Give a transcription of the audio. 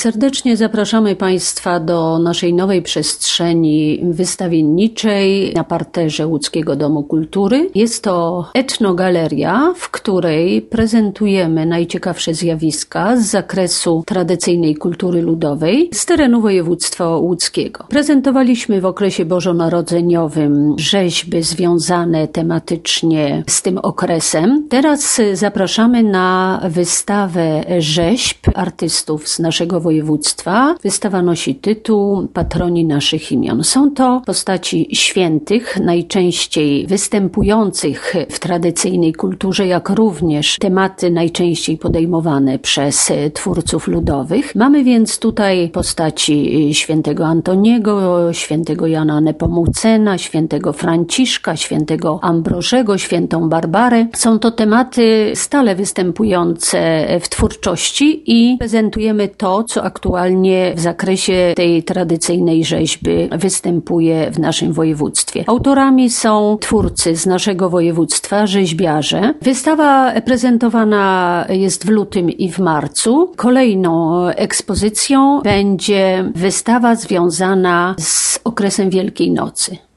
Serdecznie zapraszamy Państwa do naszej nowej przestrzeni wystawienniczej na parterze Łódzkiego Domu Kultury. Jest to etnogaleria, w której prezentujemy najciekawsze zjawiska z zakresu tradycyjnej kultury ludowej z terenu województwa łódzkiego. Prezentowaliśmy w okresie bożonarodzeniowym rzeźby związane tematycznie z tym okresem. Teraz zapraszamy na wystawę rzeźb artystów z naszego województwa. Wystawa nosi tytuł Patroni naszych imion. Są to postaci świętych, najczęściej występujących w tradycyjnej kulturze, jak również tematy najczęściej podejmowane przez twórców ludowych. Mamy więc tutaj postaci świętego Antoniego, świętego Jana Nepomucena, świętego Franciszka, świętego Ambrożego, świętą Barbarę. Są to tematy stale występujące w twórczości i prezentujemy to, co aktualnie w zakresie tej tradycyjnej rzeźby występuje w naszym województwie. Autorami są twórcy z naszego województwa, rzeźbiarze. Wystawa prezentowana jest w lutym i w marcu. Kolejną ekspozycją będzie wystawa związana z okresem Wielkiej Nocy.